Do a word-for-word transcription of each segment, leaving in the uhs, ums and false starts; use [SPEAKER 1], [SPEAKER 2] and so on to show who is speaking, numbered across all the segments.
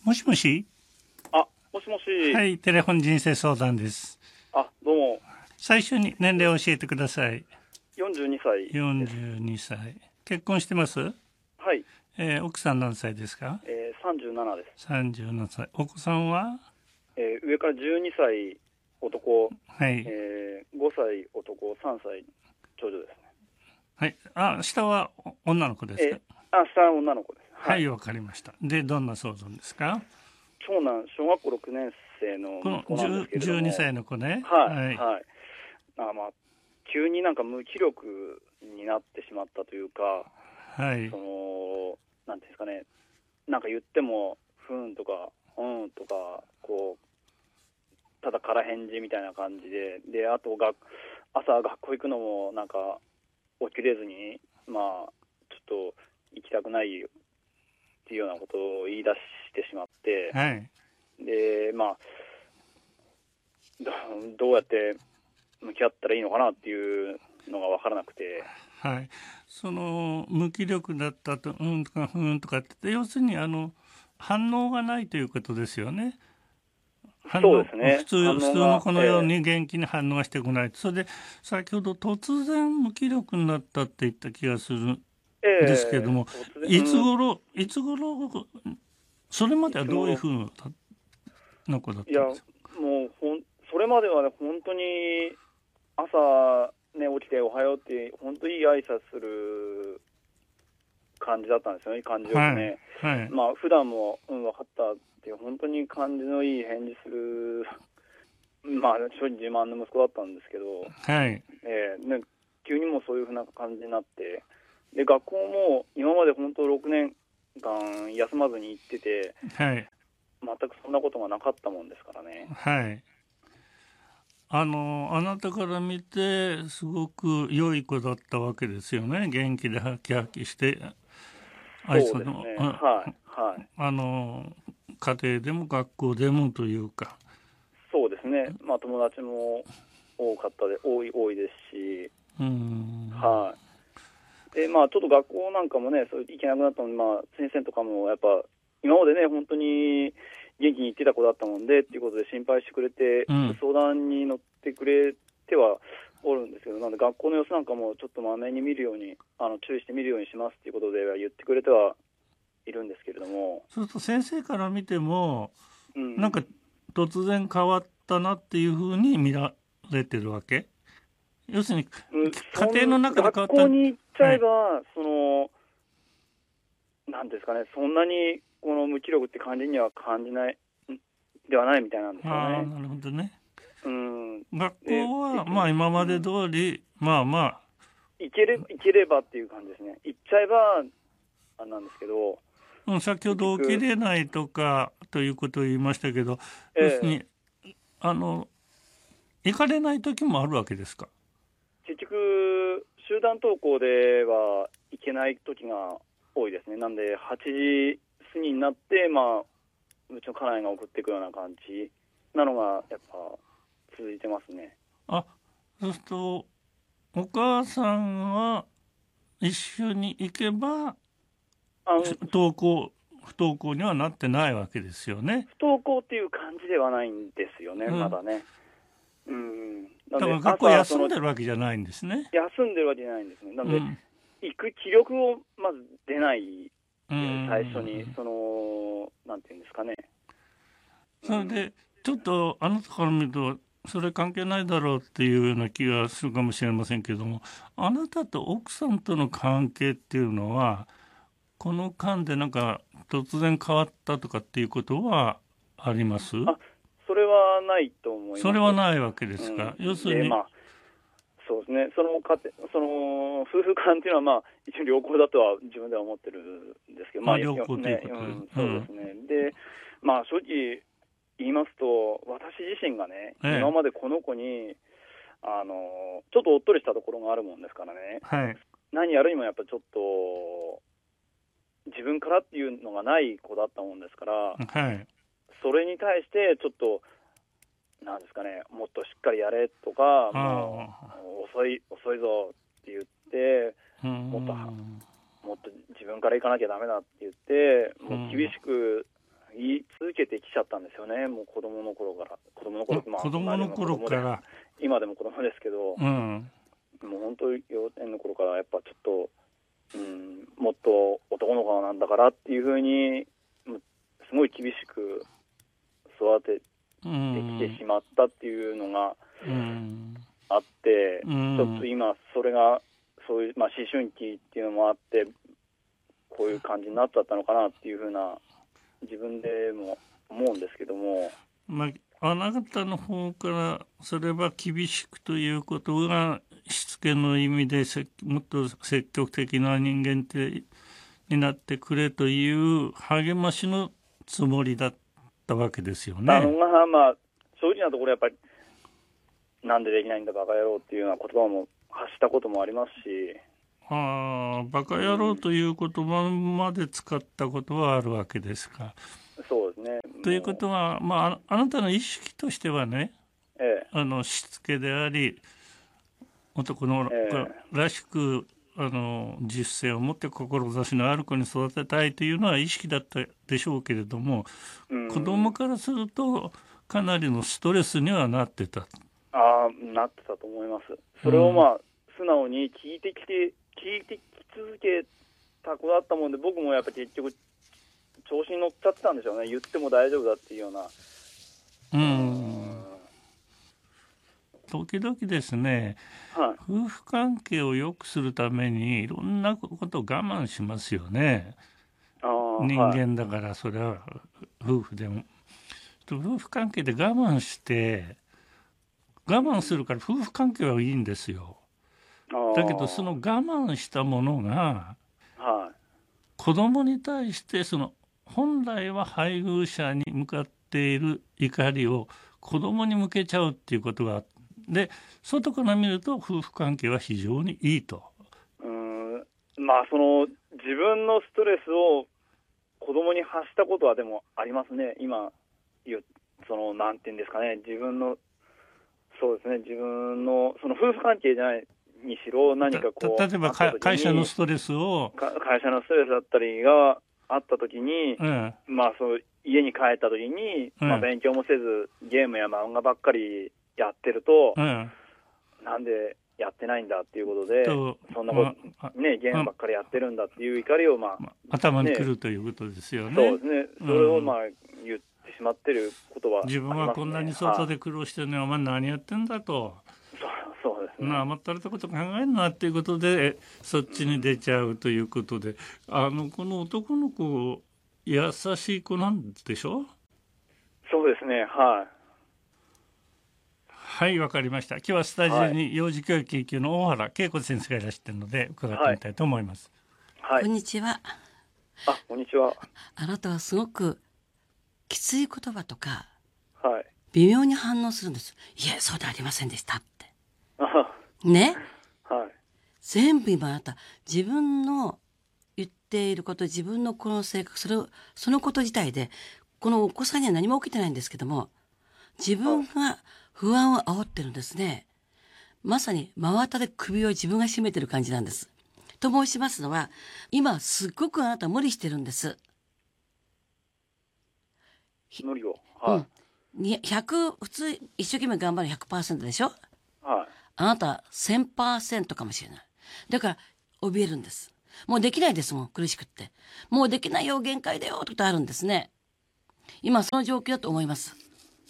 [SPEAKER 1] もしもし。
[SPEAKER 2] あ、もしもし。
[SPEAKER 1] はい、テレフォン人生相談です。
[SPEAKER 2] あ、どうも。
[SPEAKER 1] 最初に年齢を教えてください。
[SPEAKER 2] よんじゅうにさいです。
[SPEAKER 1] よんじゅうにさい。結婚してます？
[SPEAKER 2] はい。
[SPEAKER 1] えー奥さん何歳ですか？
[SPEAKER 2] えー、さんじゅうななです。
[SPEAKER 1] さんじゅうななさい。お子さんは？
[SPEAKER 2] えー、上からじゅうにさい男、
[SPEAKER 1] はい。
[SPEAKER 2] えー、ごさい男、さんさい長女ですね。
[SPEAKER 1] はい。あ、下はお女の子ですか？
[SPEAKER 2] えー、あ、下は女の子です。
[SPEAKER 1] はい、わかりました。で、どんな相談ですか？
[SPEAKER 2] 長男、小学校ろくねん生の
[SPEAKER 1] この
[SPEAKER 2] 息子なんですけれども。
[SPEAKER 1] じゅうにさいの子ね。
[SPEAKER 2] はい、
[SPEAKER 1] はい。
[SPEAKER 2] はい。あ、まあ、急になんか無気力になってしまったというか、
[SPEAKER 1] はい。
[SPEAKER 2] その、なんていうんですかね、なんか言っても、ふーんとか、うんとか、こう、ただ空返事みたいな感じで、で、あとが朝学校行くのもなんか起きれずに、まあちょっと行きたくないよっていうようなことを言い出してしまって、
[SPEAKER 1] はい。
[SPEAKER 2] で、まあどどうやって向き合ったらいいのかなっていうのが分からなくて。
[SPEAKER 1] はい。その無気力だったと、うんとかふーんとかって、要するにあの反応がないということですよね。反応、
[SPEAKER 2] そうですね、
[SPEAKER 1] 普通、普通
[SPEAKER 2] 反応が、
[SPEAKER 1] の子のよう
[SPEAKER 2] え
[SPEAKER 1] に元気に反応がしてこない。それで、先ほど突然無気力になったって言った気がするん
[SPEAKER 2] ー、
[SPEAKER 1] ですけれど
[SPEAKER 2] え
[SPEAKER 1] も、
[SPEAKER 2] ー、突然、
[SPEAKER 1] いつ
[SPEAKER 2] うん、
[SPEAKER 1] 頃、いつ頃、それまではどういう
[SPEAKER 2] いつ頃、
[SPEAKER 1] ふうな子だっ
[SPEAKER 2] いや、も
[SPEAKER 1] たんですか？
[SPEAKER 2] うほん、それまではね、本当に朝、ね、起きておはようって、本当にいい挨拶する感じだったんですよね、感じよく
[SPEAKER 1] はい、
[SPEAKER 2] ね。
[SPEAKER 1] はい、
[SPEAKER 2] まあ普段も、うん、分かったっていう、本当に感じのいい返事する、まあ正直自慢の息子だったんですけど、
[SPEAKER 1] はい、
[SPEAKER 2] えーね、急にもうそういうふうな感じになって、で学校も今まで本当ろくねんかん休まずに行ってて、
[SPEAKER 1] はい、
[SPEAKER 2] 全くそんなことがなかったもんですからね。
[SPEAKER 1] はい。あの、あなたから見て、すごく良い子だったわけですよね。元気でハキハキして、あいつの、
[SPEAKER 2] そうですね、
[SPEAKER 1] あ、
[SPEAKER 2] はいはい。
[SPEAKER 1] あの、家庭でも学校でもというか。
[SPEAKER 2] そうですね、まあ友達も多かったで、多い多いですし、
[SPEAKER 1] うん。
[SPEAKER 2] はい。で、まあ、ちょっと学校なんかもね、そう行けなくなったので、まあ、先生とかもやっぱ、今までね、本当に元気に行ってた子だったもんでっていうことで心配してくれて、
[SPEAKER 1] うん。
[SPEAKER 2] 相談に乗ってくれてはおるんですけど、なんで学校の様子なんかもちょっとまめに見るように、あの注意して見るようにしますっていうことで言ってくれてはいるんですけれども、
[SPEAKER 1] そうすると先生から見ても、
[SPEAKER 2] うん、
[SPEAKER 1] なんか突然変わったなっていうふうに見られてるわけ？要するに、
[SPEAKER 2] うん、そ
[SPEAKER 1] 家庭の
[SPEAKER 2] ん
[SPEAKER 1] 中で変わった。
[SPEAKER 2] 学校に行っちゃ
[SPEAKER 1] はい。
[SPEAKER 2] えば、その、なんですかね、そんなにこの無気力って感じには感じないではないみたいなんですよ
[SPEAKER 1] ああ、
[SPEAKER 2] ね。
[SPEAKER 1] なるほどね。
[SPEAKER 2] うん、
[SPEAKER 1] 学
[SPEAKER 2] で、
[SPEAKER 1] 校は、
[SPEAKER 2] 結局、
[SPEAKER 1] まあ今まで
[SPEAKER 2] うん、
[SPEAKER 1] 通り、まあまあ、
[SPEAKER 2] 行ければ、行ければっていう感じですね。行っちゃえば、あれなんですけど、
[SPEAKER 1] うん、先ほど起き
[SPEAKER 2] 結局、
[SPEAKER 1] れないとかということを言いましたけど、要する
[SPEAKER 2] え
[SPEAKER 1] に、あの、行かれない時もあるわけですか？
[SPEAKER 2] ー、結局、集団登校では行けない時が多いですね。なんで、はちじ過ぎになって、まあ、うちの家内が送っていくような感じなのが、やっぱ、続いてますね。
[SPEAKER 1] あ、そうすると、お母さんは一緒に行けば、
[SPEAKER 2] あの、
[SPEAKER 1] 登校、不登校にはなってないわけですよね。
[SPEAKER 2] 不登校っていう感じではないんですよね、
[SPEAKER 1] うん。
[SPEAKER 2] まだね。うん。なんで、
[SPEAKER 1] だから学校
[SPEAKER 2] 朝、その、
[SPEAKER 1] 休んでるわけじゃないんですね。
[SPEAKER 2] 休んでるわけじゃないんですね。なんで、
[SPEAKER 1] うん。
[SPEAKER 2] 行く気力をまず出ない
[SPEAKER 1] う
[SPEAKER 2] で、最初に、
[SPEAKER 1] ん。
[SPEAKER 2] その、なんていうんですかね。うん、
[SPEAKER 1] それで、ちょっとあなたから見ると、それ関係ないだろうっていうような気がするかもしれませんけども、あなたと奥さんとの関係っていうのは、この間でなんか突然変わったとかっていうことはあります？
[SPEAKER 2] あ、それはないと思い
[SPEAKER 1] そ
[SPEAKER 2] ます。
[SPEAKER 1] れはないわけですか。要
[SPEAKER 2] うん、で、ま
[SPEAKER 1] するに、
[SPEAKER 2] あ、そうですね、その家庭、その夫婦間っていうのは、まあ、一応良好だとは自分では思ってるんですけど、ま
[SPEAKER 1] あ、
[SPEAKER 2] あ、よ
[SPEAKER 1] 良好という
[SPEAKER 2] ね、
[SPEAKER 1] ことで。
[SPEAKER 2] うん、
[SPEAKER 1] うん。
[SPEAKER 2] そうですね。で、まあ、正直言いますと、私自身がね、
[SPEAKER 1] ええ。
[SPEAKER 2] 今までこの子に、あの、ちょっとおっとりしたところがあるもんですからね、
[SPEAKER 1] はい。
[SPEAKER 2] 何やるにもやっぱちょっと、自分からっていうのがない子だったもんですから、
[SPEAKER 1] はい。
[SPEAKER 2] それに対してちょっと、なんですかね、もっとしっかりやれとか、も
[SPEAKER 1] ああ。
[SPEAKER 2] う遅い、遅いぞって言って、
[SPEAKER 1] うー
[SPEAKER 2] もっとは、
[SPEAKER 1] ん。
[SPEAKER 2] もっと自分から行かなきゃダメだって言って、
[SPEAKER 1] うん。
[SPEAKER 2] もう厳しく言いちゃったんですよね。もう子供の頃から子供の頃、まあ、
[SPEAKER 1] 子供の頃から
[SPEAKER 2] 今でも子供ですけど、
[SPEAKER 1] うん、
[SPEAKER 2] もう本当に幼稚園の頃からやっぱちょっと、うん、もっと男の子なんだからっていうふうにすごい厳しく育ててきてしまったっていうのがあって、うん、ちょっと今それがそういう、まあ、思春期っていうのもあってこういう感じになっちゃったのかなっていうふうな自分でも思うんですけども、
[SPEAKER 1] まあ、あなたの方からそれは厳しくということがしつけの意味でもっと積極的な人間ってになってくれという励ましのつもりだったわけですよね。
[SPEAKER 2] あのまあまあ正直なところやっぱりなんでできないんだバカ野郎っていうような言葉も発したこともありますし、
[SPEAKER 1] ああ、バカ野郎という言葉まで使ったことはあるわけですか。
[SPEAKER 2] そうですね。
[SPEAKER 1] ということは、まあ、あなたの意識としてはね、
[SPEAKER 2] ええ、
[SPEAKER 1] あのしつけであり男の子らしく、ええ、あの実践を持って志のある子に育てたいというのは意識だったでしょうけれども、うん、子供からするとかなりのストレスにはなってた。
[SPEAKER 2] ああ、なってたと思います。それをまあ、うん、素直に聞いてきて聞いてき続けた子だったもんで、僕もやっぱ結局調子に乗っちゃってたんでしょうね。言っても大丈夫だっていうような。
[SPEAKER 1] うん。時々ですね、はい、夫婦関係を良くするためにいろんなことを我慢しますよね。あ、人間だからそれは夫婦でも。夫婦関係で我慢して我慢するから夫婦関係はいいんですよ。だけどその我慢したものが、はい、子供に対してその本来は配偶者に向かっている怒りを子供に向けちゃうっていうことがあって、で外から見ると夫婦関係は非常にいいと。
[SPEAKER 2] うーん、まあその自分のストレスを子供に発したことはでもありますね。今そのなんていうんですかね、自分のそうですね、自分のその夫婦関係じゃないにしろ何かこう
[SPEAKER 1] 例えば会社のストレスを
[SPEAKER 2] 会社のストレスだったりがあった時に、うん、まあそう家に帰った時に、うん、まあ、勉強もせずゲームや漫画ばっかりやってると、うん、なんでやってないんだっていうことで、そんなこと、まあ、ね、ゲームばっかりやってるんだっていう怒りを、まあ、ま
[SPEAKER 1] あ、頭にくるということですよね。
[SPEAKER 2] そうですね。それをまあ言ってしまってることは、
[SPEAKER 1] ね、自分はこんなに外で苦労してるのに、お前何やってんだと。
[SPEAKER 2] そうそうですね。
[SPEAKER 1] 甘ったれたこと考えるなっていうことでそっちに出ちゃうということで、あのこの男の子優しい子なんでしょ。
[SPEAKER 2] そうですね、はい。
[SPEAKER 1] はい、わかりました。今日はスタジオに幼児教育研究の大原恵子先生がいらっしゃるので伺ってみたいと思います。
[SPEAKER 3] はい、こんにちは。
[SPEAKER 2] あ、こんにちは。
[SPEAKER 3] あなたはすごくきつい言葉とか、
[SPEAKER 2] はい、
[SPEAKER 3] 微妙に反応するんです。いや、そうではありませんでしたって。ね、
[SPEAKER 2] はい、
[SPEAKER 3] 全部今あなた自分の言っていること、自分のこの性格、それをそのこと自体でこのお子さんには何も起きてないんですけども、自分が不安を煽ってるんですね。まさに真綿で首を自分が絞めてる感じなんです。と申しますのは、今すっごくあなた無理してるんです。
[SPEAKER 2] 無理を、はい、
[SPEAKER 3] うん、ひゃく普通一生懸命頑張る ひゃくパーセント でしょ。
[SPEAKER 2] はい、
[SPEAKER 3] あなたは せんパーセント かもしれない。だから怯えるんです。もうできないですもん、苦しくって。もうできないよ、限界だよってことあるんですね。今その状況だと思います。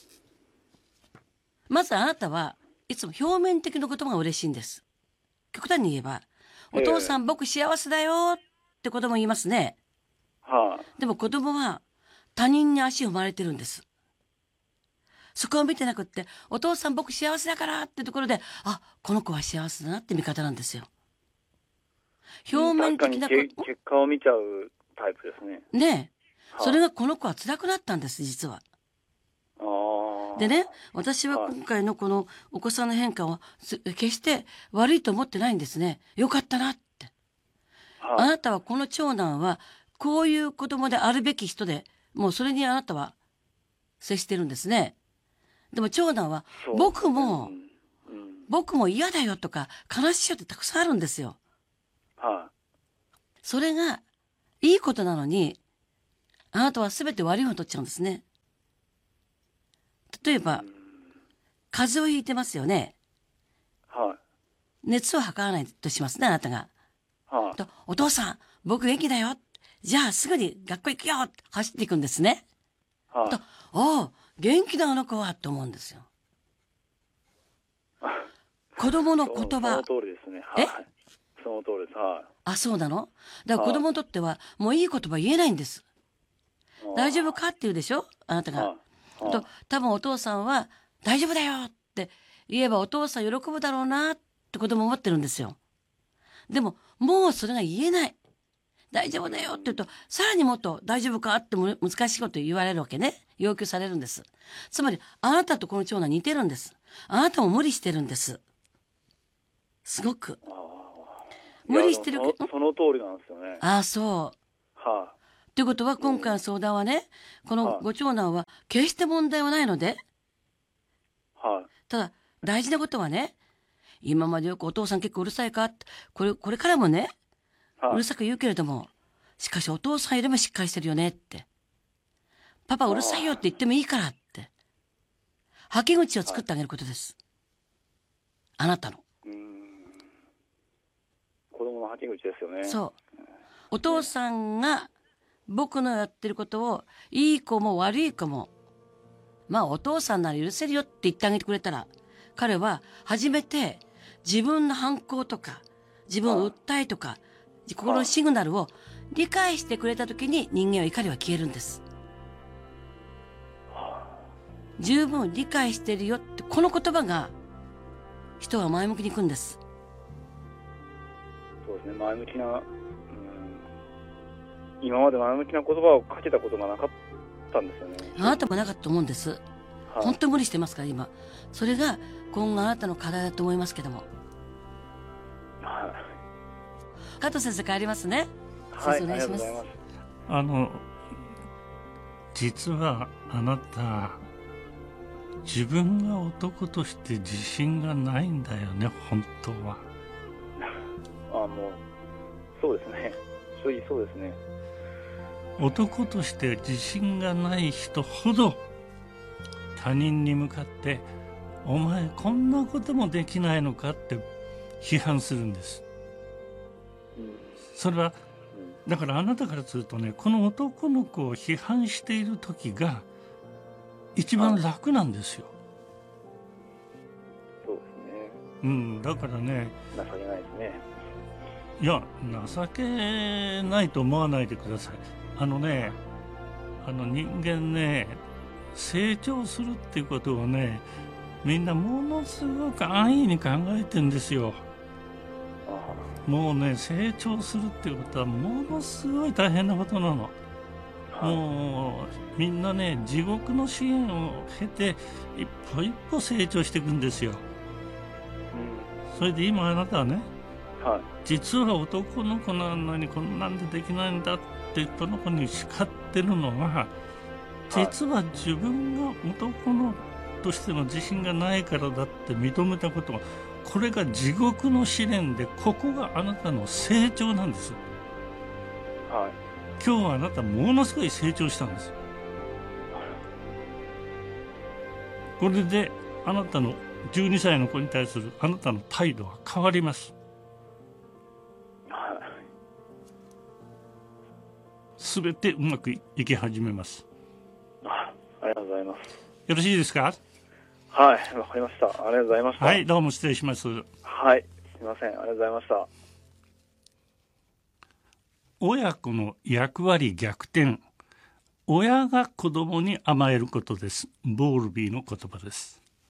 [SPEAKER 3] まずあなたはいつも表面的なことが嬉しいんです。極端に言えば、お父さん、えー、僕幸せだよって子供言いますね。
[SPEAKER 2] はあ、
[SPEAKER 3] でも子供は他人に足を踏まれてるんです。そこを見てなくって、お父さん僕幸せだからってところで、あ、この子は幸せだなって見方なんですよ。表面的な
[SPEAKER 2] 結果を見ちゃうタイプですね。
[SPEAKER 3] ねえ、はあ、それがこの子は辛くなったんです、実は。
[SPEAKER 2] あ
[SPEAKER 3] でね、私は今回のこのお子さんの変化を決して悪いと思ってないんですね。よかったなって。
[SPEAKER 2] はあ、
[SPEAKER 3] あなたはこの長男はこういう子供であるべき人で、もうそれにあなたは接してるんですね。でも長男は僕も、うんうん、僕も嫌だよとか悲しいよってたくさんあるんですよ。
[SPEAKER 2] はあ、
[SPEAKER 3] それがいいことなのに、あなたは全て悪い方を取っちゃうんですね。 例えば風邪をひいてますよね。
[SPEAKER 2] はい。
[SPEAKER 3] 熱を測らないとしますね、あなたが。
[SPEAKER 2] はい。
[SPEAKER 3] とお父さん、僕元気だよ。じゃあすぐに学校行くよって走っていくんですね。
[SPEAKER 2] はい。
[SPEAKER 3] とおお、元気だあの子はと思うんですよ。子供の言葉。
[SPEAKER 2] その通りですね。はい。その通りです。はい。
[SPEAKER 3] あ、そうなの？だから子供にとってはもういい言葉言えないんです。大丈夫かって言うでしょあなたが。と多分お父さんは大丈夫だよって言えばお父さん喜ぶだろうなって子供思ってるんですよ。でももうそれが言えない。大丈夫だよって言うとさらにもっと大丈夫かって難しいこと言われるわけね。要求されるんです。つまりあなたとこの長男似てるんです。あなたも無理してるんです。すごく無理してるけど、
[SPEAKER 2] その通りなんですよね。
[SPEAKER 3] ああ、そう。
[SPEAKER 2] はい。
[SPEAKER 3] ということは今回の相談はね、このご長男は決して問題はないので、
[SPEAKER 2] はい。
[SPEAKER 3] ただ大事なことはね、今までよくお父さん結構うるさいかって、これこれからもね、
[SPEAKER 2] はい、
[SPEAKER 3] うるさく言うけれども、しかしお父さんよりもしっかりしてるよねって、パパうるさいよって言ってもいいからって、はけ口を作ってあげることです。はい、あなたの。
[SPEAKER 2] うーん、子供のはけ口ですよね。
[SPEAKER 3] そう。お父さんが僕のやってることをいい子も悪い子も、まあお父さんなら許せるよって言ってあげてくれたら、彼は初めて自分の反抗とか自分を訴えとか心のシグナルを理解してくれた時に人間は怒りは消えるんです。十分理解してるよってこの言葉が人は前向きに行くんです。
[SPEAKER 2] そうですね、前向きな、うん、今まで前向きな言葉をかけたことがなかったんですよね。
[SPEAKER 3] あなたもなかったと思うんです。はい、本当に無理してますから今。それが今後あなたの課題だと思いますけども。
[SPEAKER 2] はい。
[SPEAKER 3] 加藤先生帰りますね。
[SPEAKER 2] はい、
[SPEAKER 3] 先生お願いします。
[SPEAKER 2] ありがとうございます。
[SPEAKER 1] あの実はあなた自分が男として自信がないんだよね、本当は。
[SPEAKER 2] あ、もうそうですね。正直そうですね。
[SPEAKER 1] 男として自信がない人ほど他人に向かって「お前こんなこともできないのか」って批判するんです。
[SPEAKER 2] うん、
[SPEAKER 1] それはだからあなたからするとね、この男の子を批判している時が一番楽なんですよ。
[SPEAKER 2] そうですね。
[SPEAKER 1] うん、だからね、
[SPEAKER 2] 情けないですね。
[SPEAKER 1] いや情けないと思わないでください。あのね、あの人間ね、成長するっていうことをね、みんなものすごく安易に考えてんですよ。もうね、成長するっていうことはものすごい大変なことなの。もうみんなね、地獄の試練を経て一歩一歩成長していくんですよ。うん、それで今あなたはね、はい、実は男の子なのにこんなんでできないんだってこの子に叱ってるのは、実は自分が男のとしての自信がないからだって認めたことが、これが地獄の試練で、ここがあなたの成長なんです。はい、今日はあなたものすごい成長したんです。これであなたのじゅうにさいの子に対するあなたの態度は変わります。すべてうまくいき始めます。
[SPEAKER 2] あ、ありがとうございます。
[SPEAKER 1] よろしいですか？
[SPEAKER 2] はい、わかりました。ありがとうございました。
[SPEAKER 1] はい、どうも失礼します。
[SPEAKER 2] はい、すみません。ありがとうございました。
[SPEAKER 1] 親子の役割逆転。親が子供に甘えることです。ボールビーの言葉です。